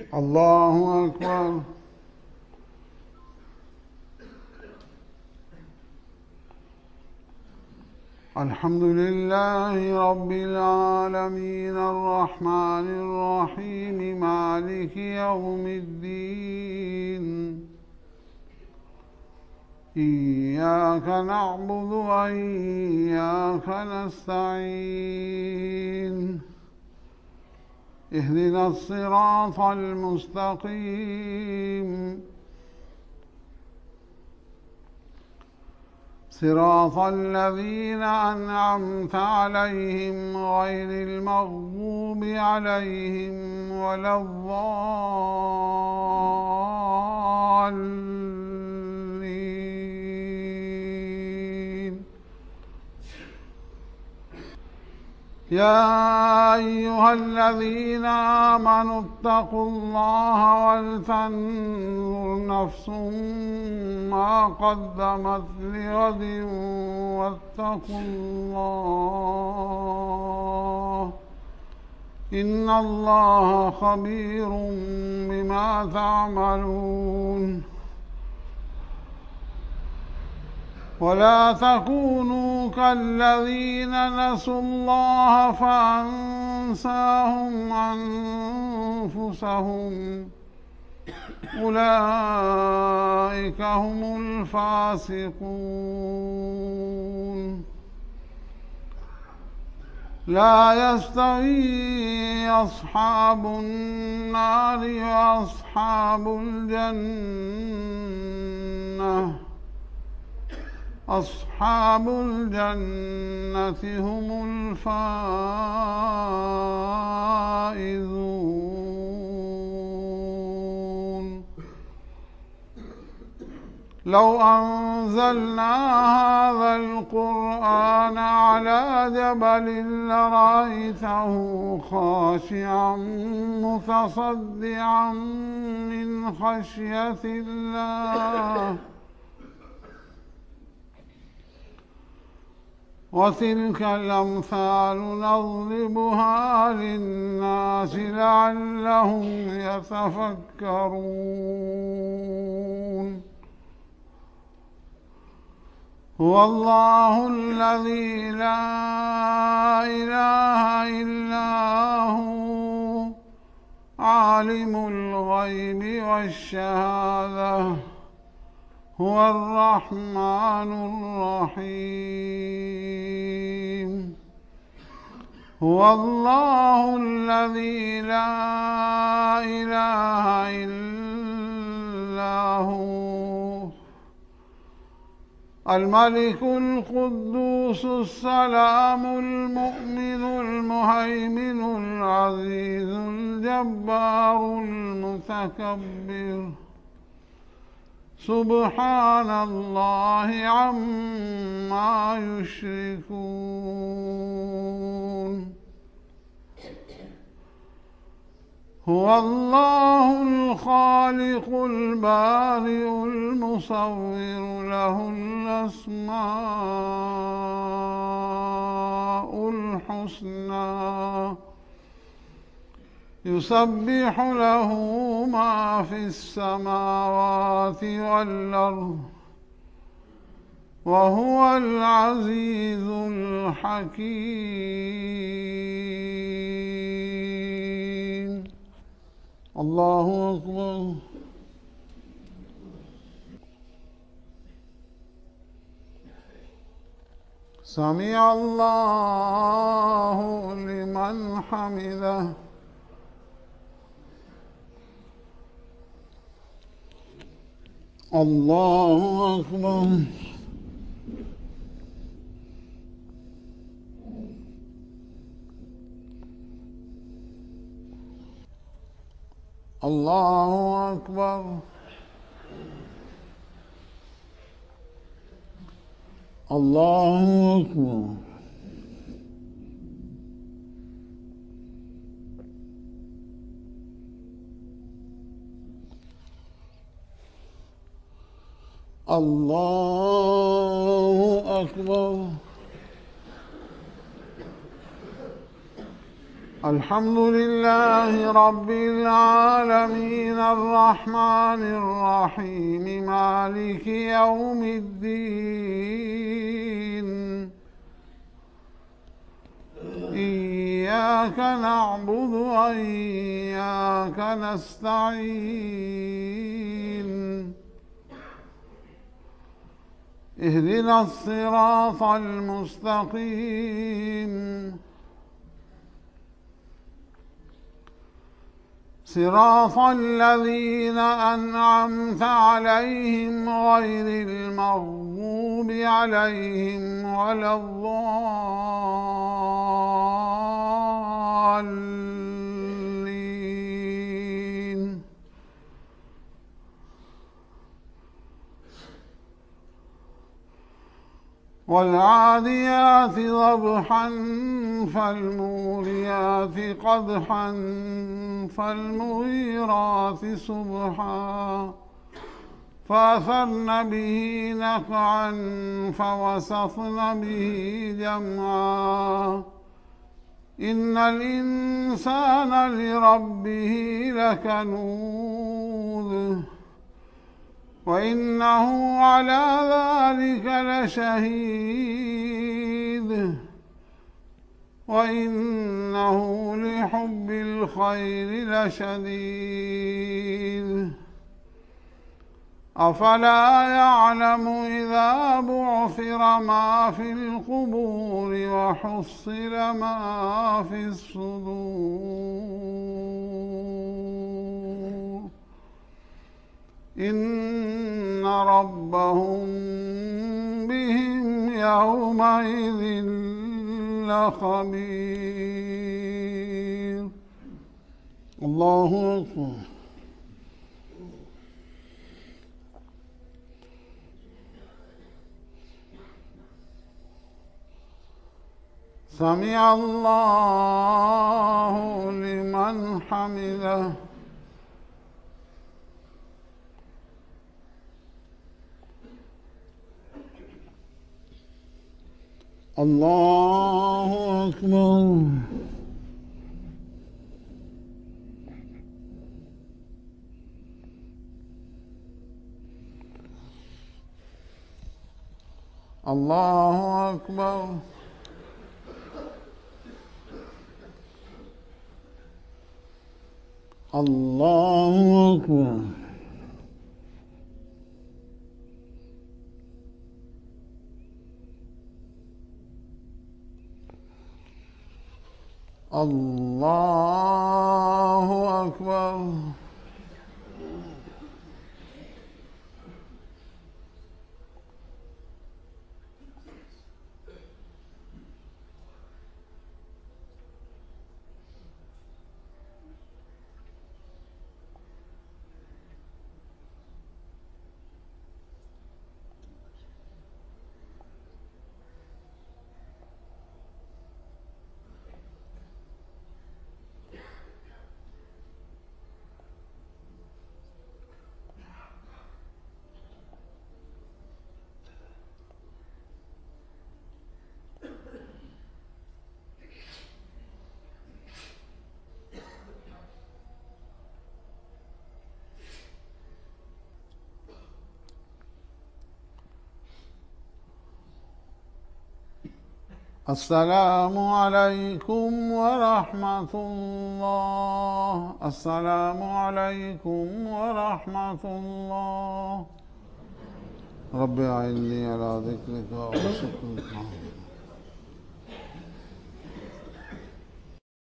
الله أكبر. الحمد لله رب العالمين الرحمن الرحيم مالك يوم الدين. إياك نعبد وإياك نستعين. اهدنا الصراط المستقيم، صراط الذين أنعمت عليهم غير المغضوب عليهم ولا الضالين. يا أيها الذين آمنوا اتقوا الله ولتنظر نفس ما قدمت لغد واتقوا الله إن الله خبير بما تعملون. ولا تكونوا كالذين نسوا الله فأنساهم أنفسهم أولئك هم الفاسقون. لا يستوي أصحاب النار وأصحاب الجنة. أصحاب الجنة هم الفائزون. لو أنزلنا هذا القرآن على جبل لرأيته خاشعا متصدعا من خشية الله. وتلك الأمثال نضربها للناس لعلهم يتفكرون. هو الله الذي لا إله إلا هو عالم الغيب والشهادة هو الرحمن الرحيم. هو الله الذي لا إله إلا هو الملك القدوس السلام المؤمن المهيمن العزيز الجبار المتكبر. سبحان الله عما يشركون. هو الله الخالق البارئ المصور له الأسماء الحسنى يسبح له ما في السماوات والأرض وهو العزيز الحكيم. الله أكبر. سمع الله لمن حمده. الله أكبر. الله أكبر. الله أكبر. الله أكبر. الحمد لله رب العالمين الرحمن الرحيم مالك يوم الدين إياك نعبد وإياك نستعين اهدنا الصراط المستقيم صراط الذين أنعمت عليهم غير المغضوب عليهم ولا الضالين والعاديات ضبحا فالموريات قدحا فالمغيرات صبحا فأثرن به نقعا فوسطن به جمعا إن الإنسان لربه لكنود وإنه على ذلك لشهيد وإنه لحب الخير لشديد أفلا يعلم إذا بعثر ما في القبور وحصل ما في الصدور إن ربهم بهم يومئذ لخبير. الله أكبر. سمع الله لمن حمده. الله أكبر. الله أكبر. الله أكبر. الله أكبر. السلام عليكم ورحمة الله. السلام عليكم ورحمة الله. رب أعني على ذكرك وشكرك.